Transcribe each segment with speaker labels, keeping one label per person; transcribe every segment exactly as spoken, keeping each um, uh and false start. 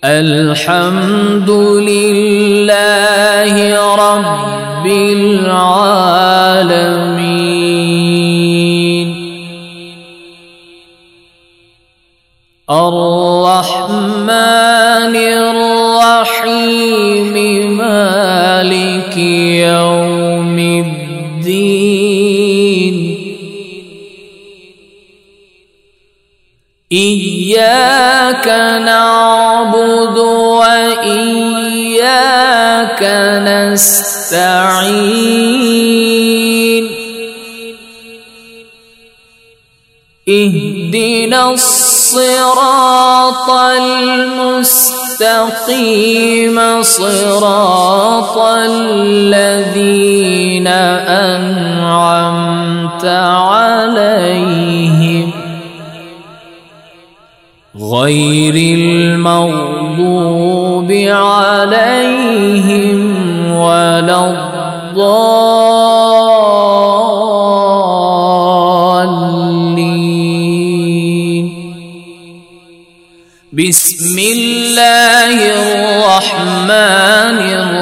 Speaker 1: الحمد لله رب العالمين الرحمن الرحيم مالك يوم الدين إياك نعبد وإياك نستعين اهدنا الصراط المستقيم صراط الذين أنعمت عليهم غير المغضوب عليهم ولا الضالين. بسم الله الرحمن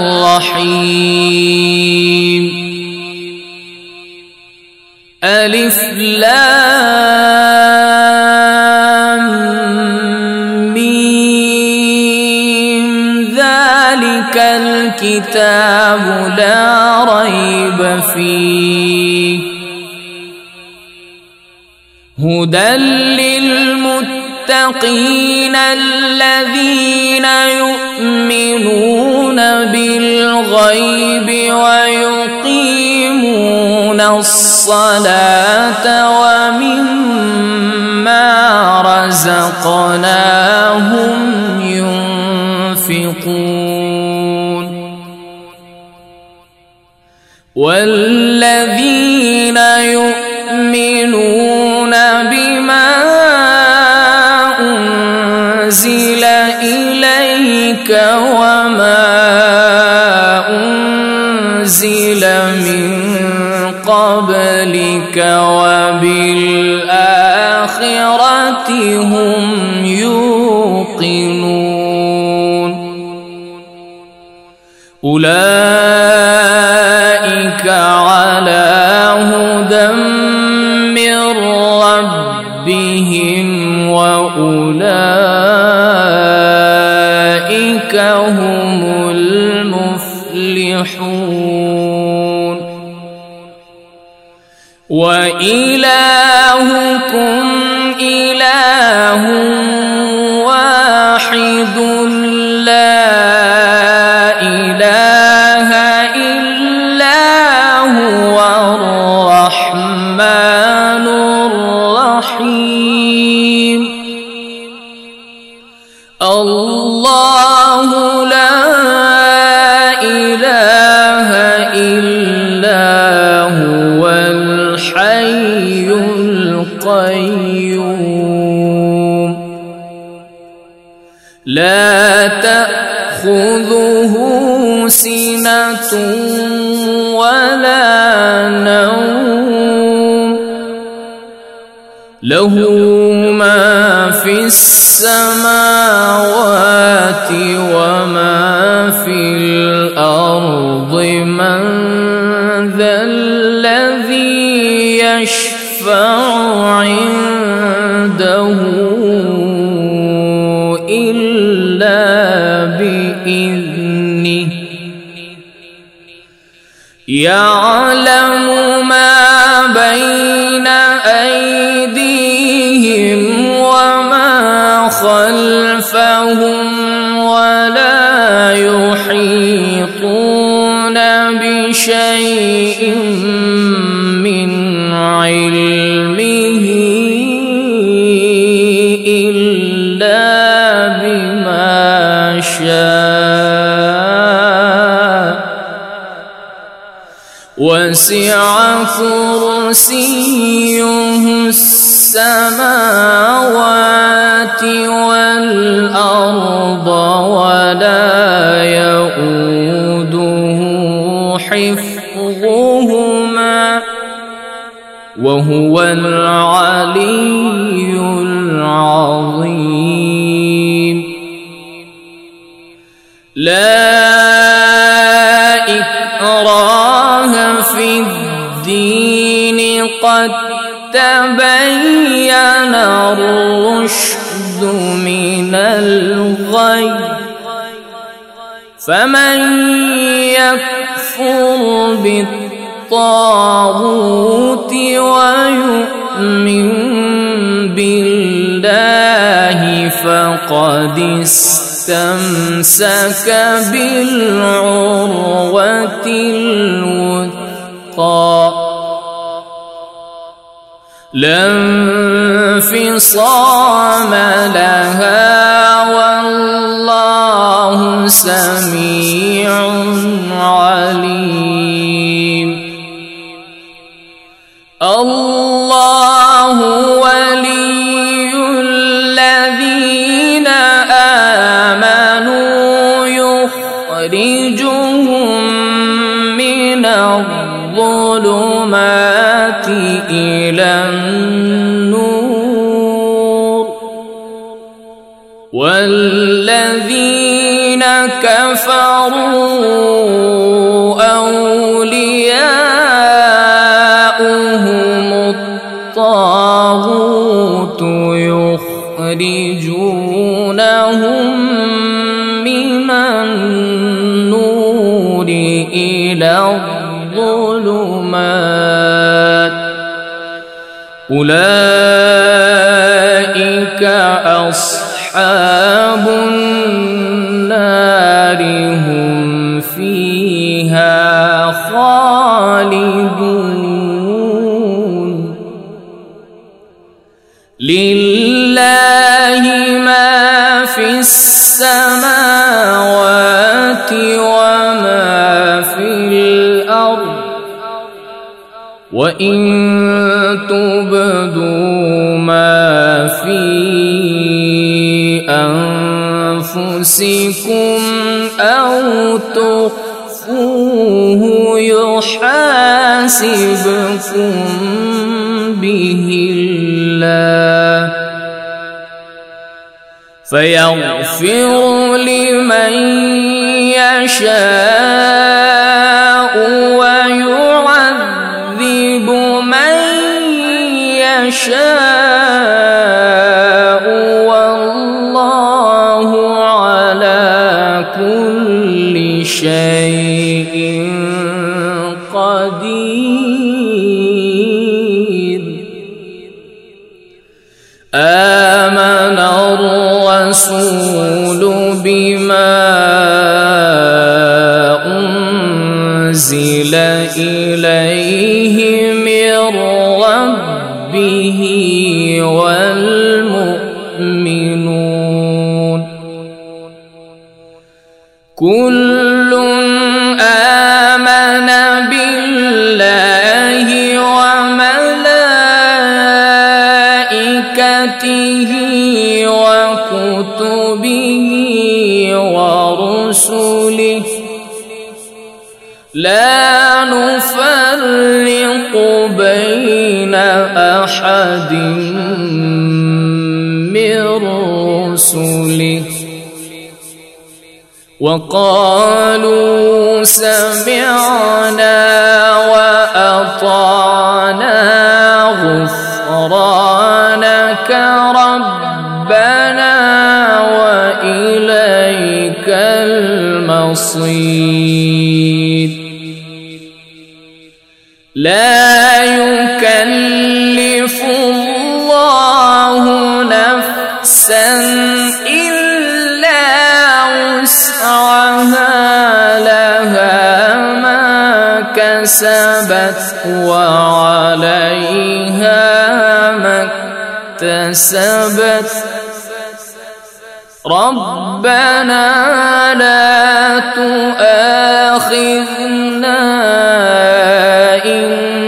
Speaker 1: الرحيم. ألف لام ميم ذلك الكتاب لا ريب فيه هدى للمتقين الذين يؤمنون بالغيب ويقيمون الصلاة ومما رزقناهم ينفقون والذين يؤمنون بما أنزل إليك وما أنزل من قبلك وبالآخرة هم يوقنون أولئك على هدى من ربهم وأولئك هم المفلحون وإلهكم إله واحد لا إله إلا هو الرحمن الرحيم. الله لا إله إلا هو الحي القيوم لا تأخذه سنة ولا نوم له ما في السماوات وما في الأرض من ذا الذي يشفع عنده إلا بإذنه يعلم ما بين أيديهم وما خلفهم ولا يحيطون بشيء من علمه إلا بما شاء وسع كرسيه السماوات والأرض ولا يؤوده حفظهما وهو العلي العظيم. لا إكراه في الدين قد تبين الرشد من الغي فمن يكفر بالطاغوت ويؤمن بالله فقد استمسك بالعروة الوثقى لا انفصام لها والله سميع عليم. الله ولي الذين آمنوا يخرجهم من الظلمات إلى النور والذين كفروا أولياؤهم الطاغوت يخرجونهم من النور إلى الظلمات أولئك أصحاب النار هم فيها خالدون. لله ما في السماوات وما في الأرض وإن تبدوا ما في أنفسكم أو تخفوه يحاسبكم به الله فيغفر لمن يشاء ويعذب من يشاء والله على كل شيء قدير. آمن الرسول بما أنزل إليه من ربه والمؤمنون كل آمن بالله وملائكته وكتبه ورسله لا نفرق بين أحد من رسله وقالوا سمعنا وأطعنا غفرانك ربنا وإليك المصير. لا يكلف الله نفسا إلا وسعها لها ما كسبت وعليها ما اكتسبت ربنا لا تؤاخذنا إن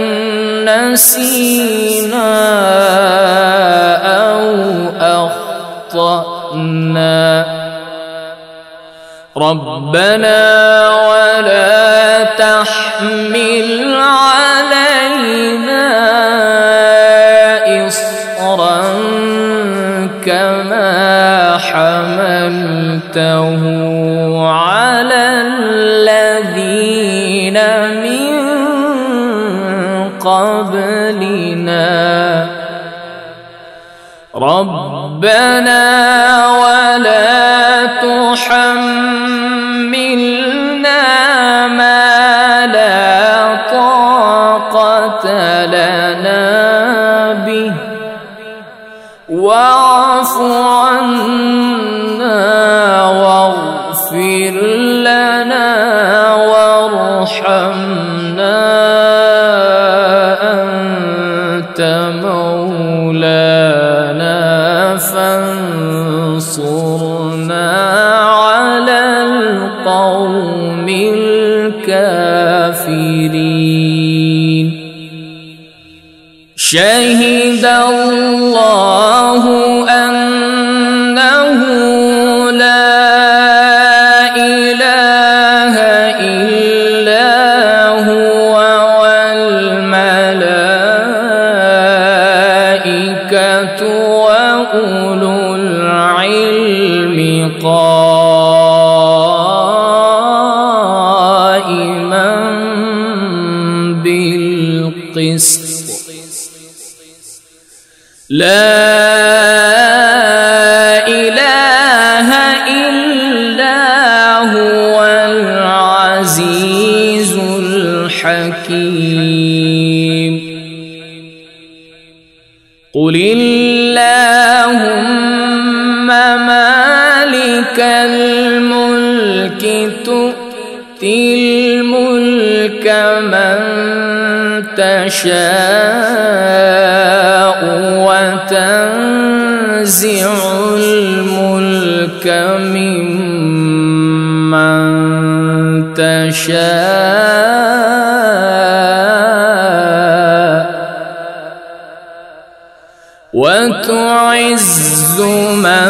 Speaker 1: نسينا أو أخطأنا ربنا ولا تحمل علينا إصرا كما حملته على قبلنا ربنا ولا تحملنا ما لا طاقة لنا به واعف عنا واغفر لنا وارحمنا أنت مولانا فانصرنا على القوم الكافرين شهد الله أنه لا إله إلا هو والملائكة وأولو العلم قائما بالقسط لا إله إلا هو العزيز الحكيم قل اللهم مالك الملك تؤتي الملك من تشاء وتنزع الملك ممن تشاء وتعز من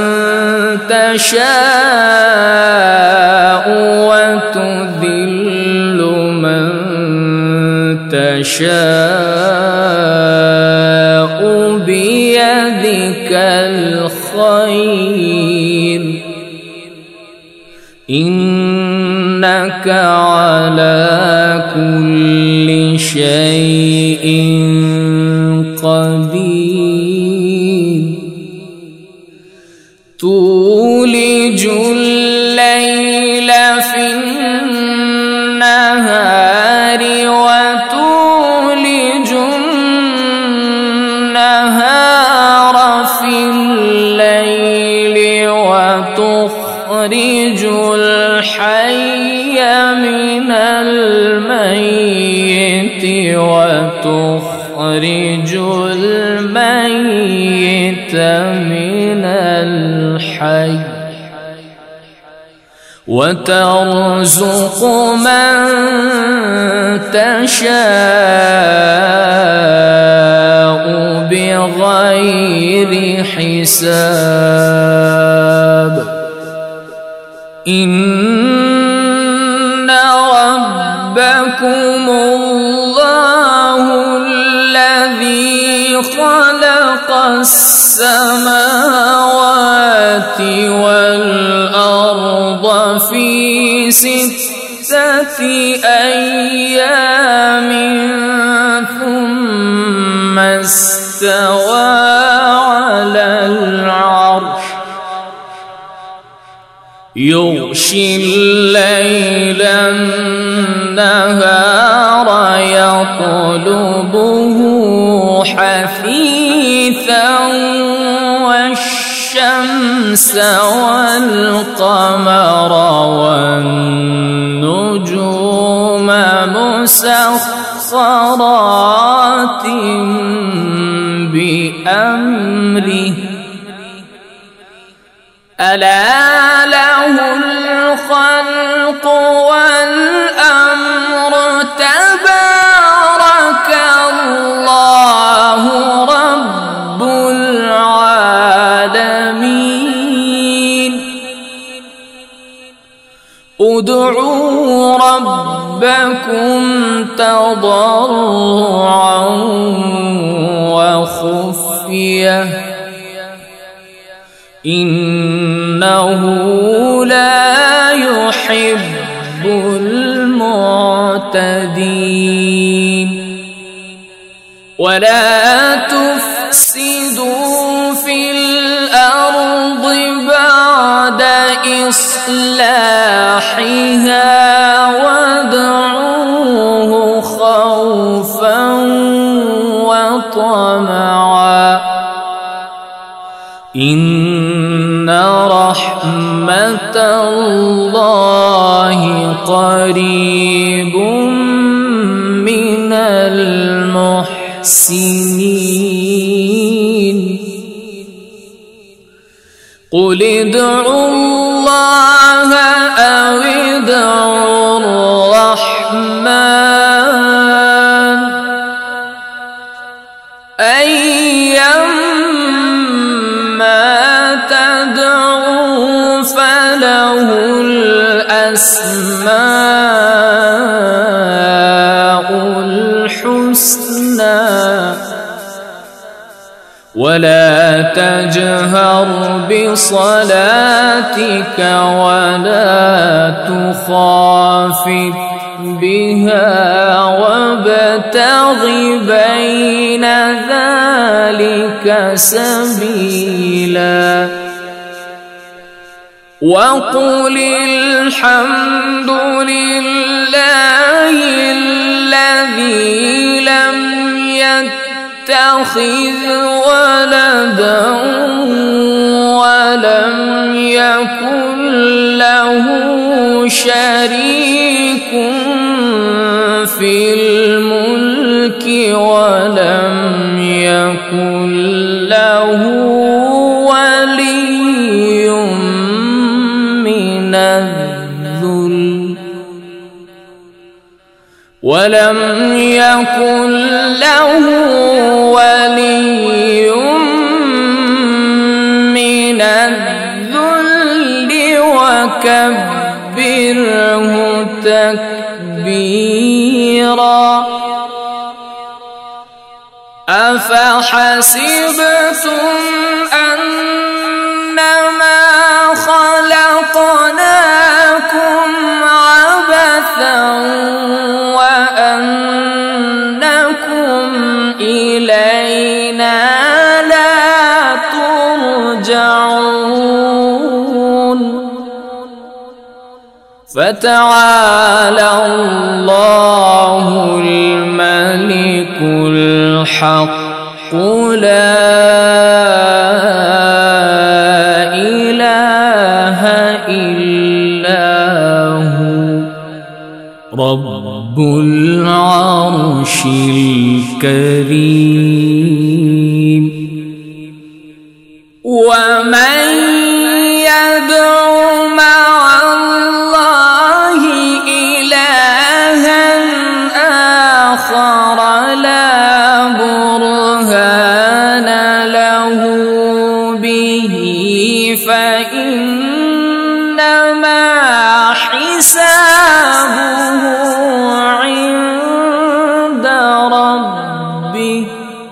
Speaker 1: تشاء وتذل من تشاء بيدك الخير إنك على كل شيء قدير تولج الليل في النهار وتولج النهار في الليل وتخرج الحي من الميت وتخرج الميت من الحي وترزق من تشاء بغير حساب إن ربكم الله الذي خلق السماوات والأرض في ستة أيام ثم استوى على العرش يغشي الليل النهار يطلبه حثيثا والشمس والقمر والنجوم مسخرات بأمره ألا له الخلق والأمر تبارك الله رب العالمين ادعوا ربكم تضرعا وخفية إنه لا يحب المعتدين ولا تفسدوا في الأرض بعد إصلاحها وادعوه خوفا وطمعا إن رحمة الله قريب من المحسنين قل ادعوا الله أو ادعوا الرحمن أيما تدعوا فله الأسماء الحسنى ولا تجهر بصلاتك ولا تخافت بها وابتغ بين ذلك سبيلا وقل الحمد لله الذي لم يتخذ ولدا ولم يكن له شريك في الملك ولم يكن له ولي من الذل ولم يكن له ولي من الذل وكبره تكبيرا أفحسبتم أنما خلقناكم عبثا وأنكم إلينا لا ترجعون فتعالى الله الملك الحق لا إله إلا هو رب العرش الكريم ومن يدع مع الله إلها آخر لا برهان له به فإنما حسابه عند ربه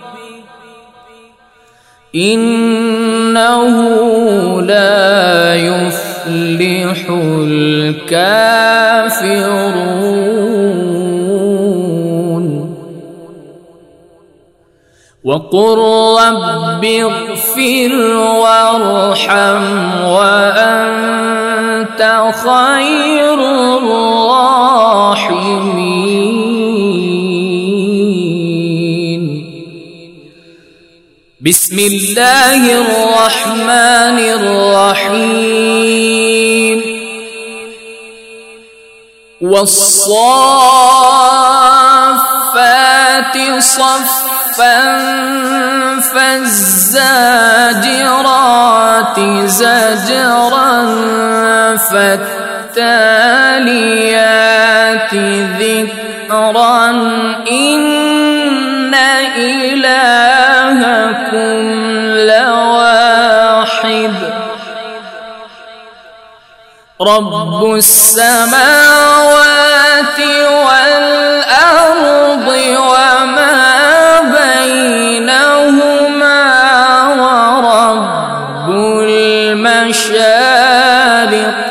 Speaker 1: إنه لا يفلح الكافرون وقل رب اغفر وارحم وأنت خير الراحمين بسم الله الرحمن الرحيم والصافات صفا فالزاجرات زجرا فالتاليات ذكرا إن إلهكم لواحد رب السماوات والأرض وما بينهما ورب المشارق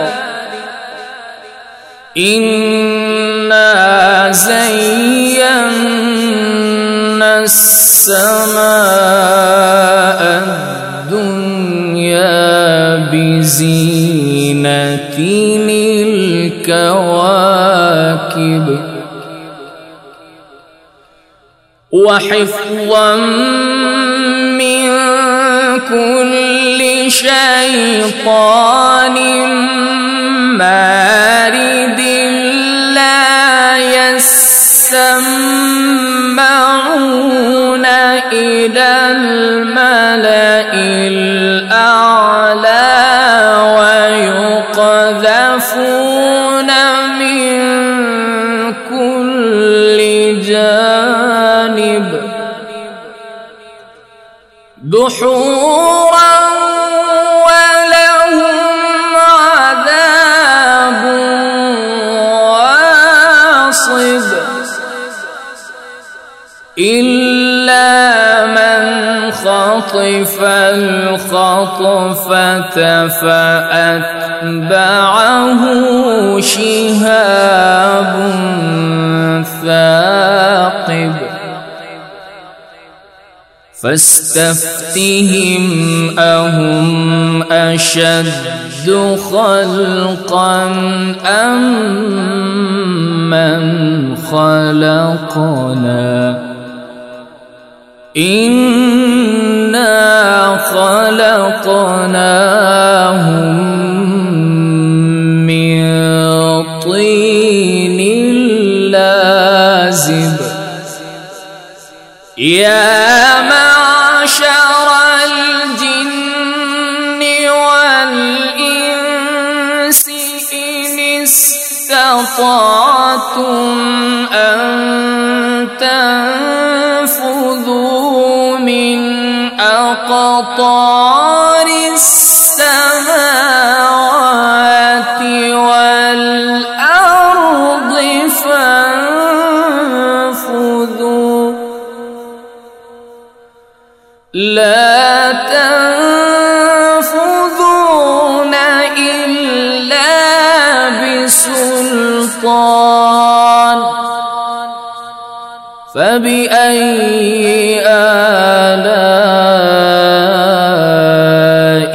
Speaker 1: إنا زينا السماء الدنيا بزينة الكواكب وحفظا من كل شيطان مارد لا يسمعون إلى الملأ الأعلى ويقذفون من كل جانب دحورا ولهم عذاب واصب إلا من خطف الخطفة فأتبعه شهاب ثاقب فاستفتهم أهم أشد خلقا أم من خلقنا إنا خلقناهم من طين لازب يا معشر الجن والإنس إن استطعتم أن تنفذوا من أقطار السماوات والأرض فانفذوا لا تنفذون إلا بسلطان فبأي آلاء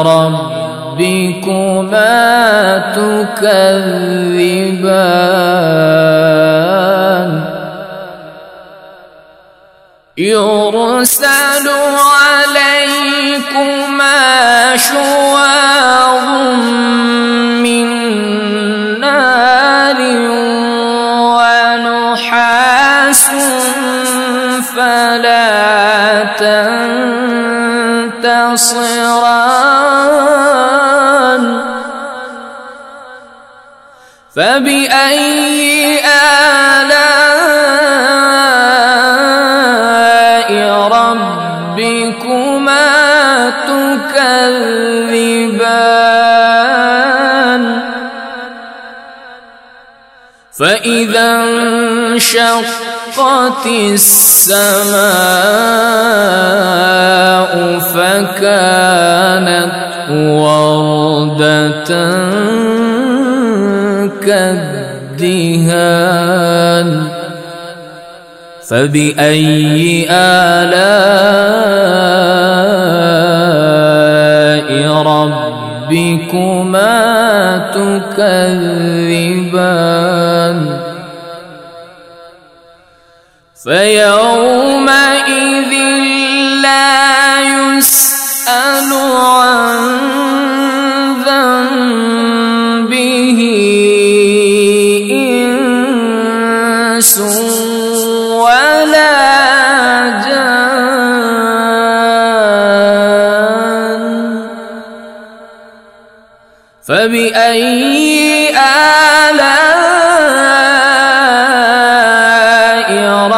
Speaker 1: ربكما تكذبان يرسل عليكما شواظ من نار ونحاس فلا تنتصران فبأي آلاء ربكما تكذبان فإذا انشقت السماء فكانت وردة كالدهان فبأي آلاء ربكما تكذبان فيومئذ لا يسأل عن ذنبه إنس ولا جان فبأي آلاء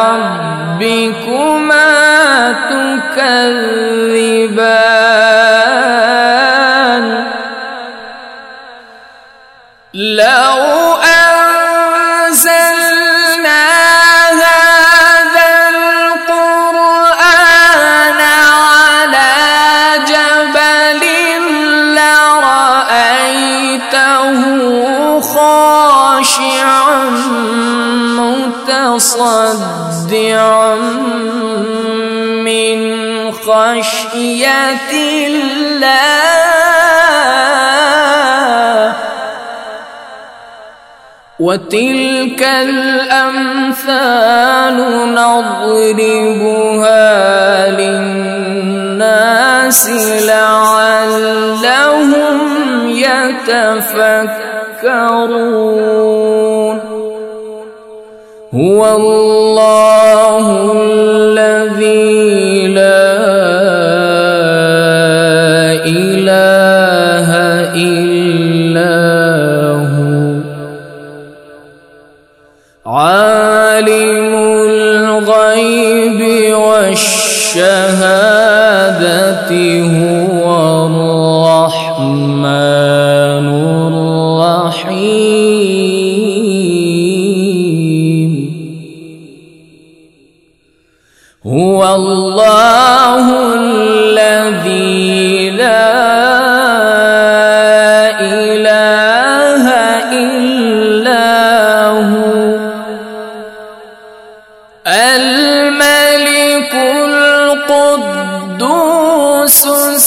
Speaker 1: ربكما تكذبان لو أنزلنا هذا القرآن على جبل لرأيته خاشعا متصدعا من خشية الله وتلك الأمثال نضربها للناس لعلهم يتفكرون هو الله الذي لا إله إلا هو عالم الغيب والشهادة هو الرحمن الرحيم هو الله الذي لا إله إلا هو الملك القدوس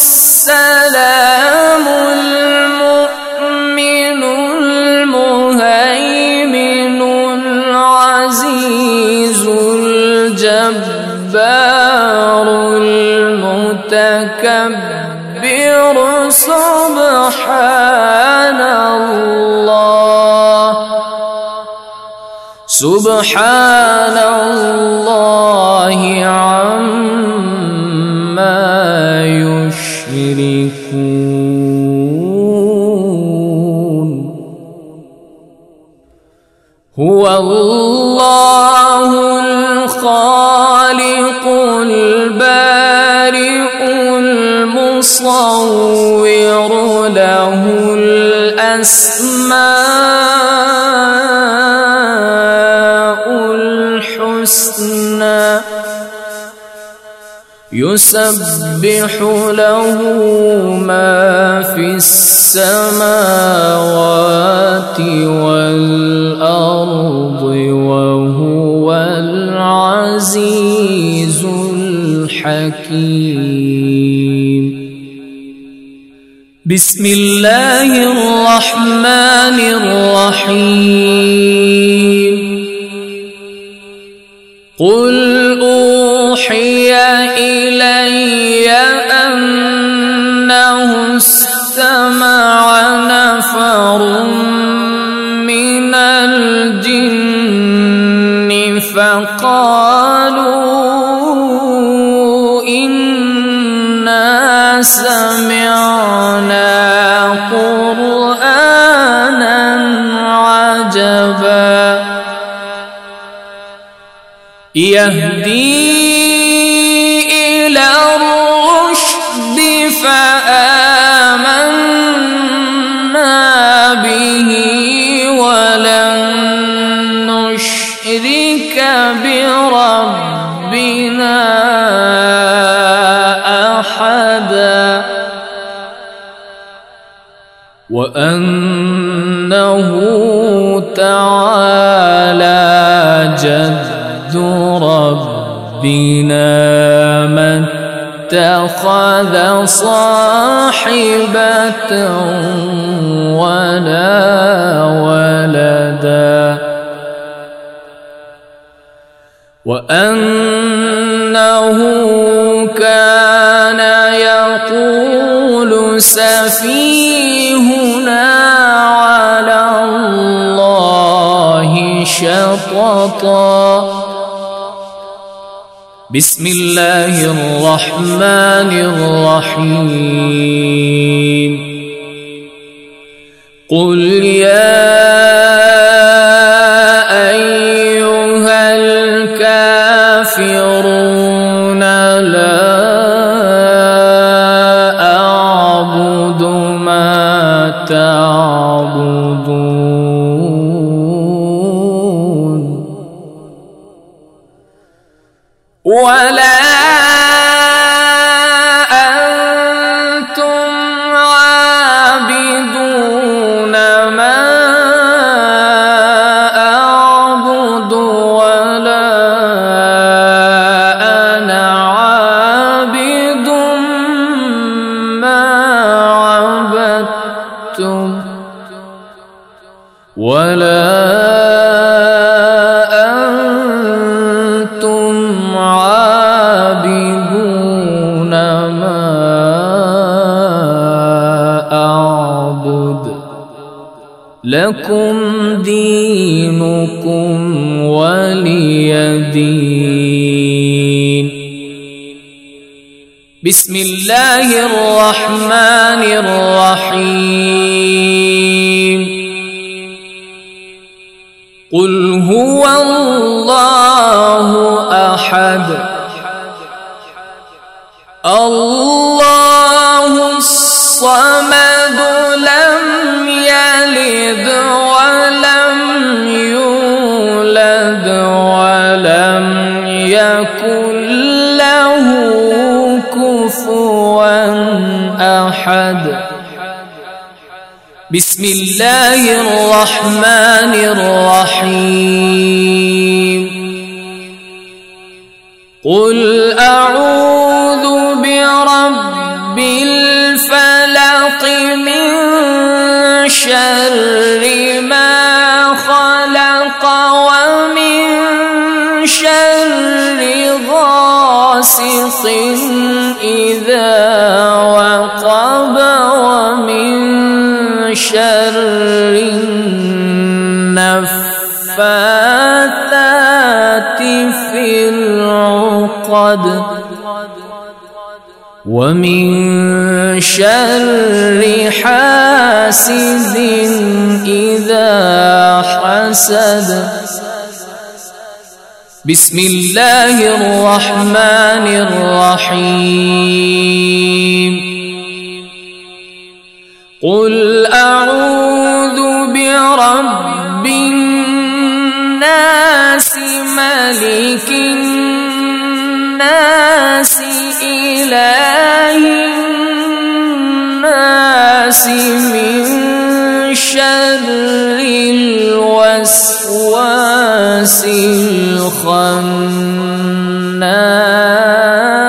Speaker 1: السلام المؤمن المهيمن العزيز الجبار المتكبر سبحان الله سبحان الله عما يشركون هو الله الخالق البارئ المصور له الأسماء الحسنى يسبح له ما في السماوات والأرض وهو العزيز الحكيم بسم الله الرحمن الرحيم قل أوحي إلي أنه استمع نفر من الجن فقالوا إنا سمعنا قرآنا عجبا يهدي إلى الرشد فآمنا به ولن نشرك بربنا أحدا وأنه تعالى جد ربنا ما اتخذ صاحبة ولا ولدا وأنه كان يقول سفيهنا على الله شططا بسم الله الرحمن الرحيم قل يا أيها الكافرون لا أعبد ما تعبدون ولا أنتم عابدون ما ولا أنتم عابدون ما أعبد لكم دينكم ولي دين. بسم الله الرحمن الرحيم. قل هو الله أحد الله الصمد لم يلد ولم يولد ولم يكن له كفوا أحد. بسم الله الرحمن الرحيم. قل أعوذ برب الفلق من شر ما خلق ومن شر غاسق إذا وقب ومن شر النفاثات في العقد ومن شر حاسد إذا حسد. بسم الله الرحمن الرحيم. قل أعوذ برب الناس ملك الناس إله الناس من شر الوسواس الخناس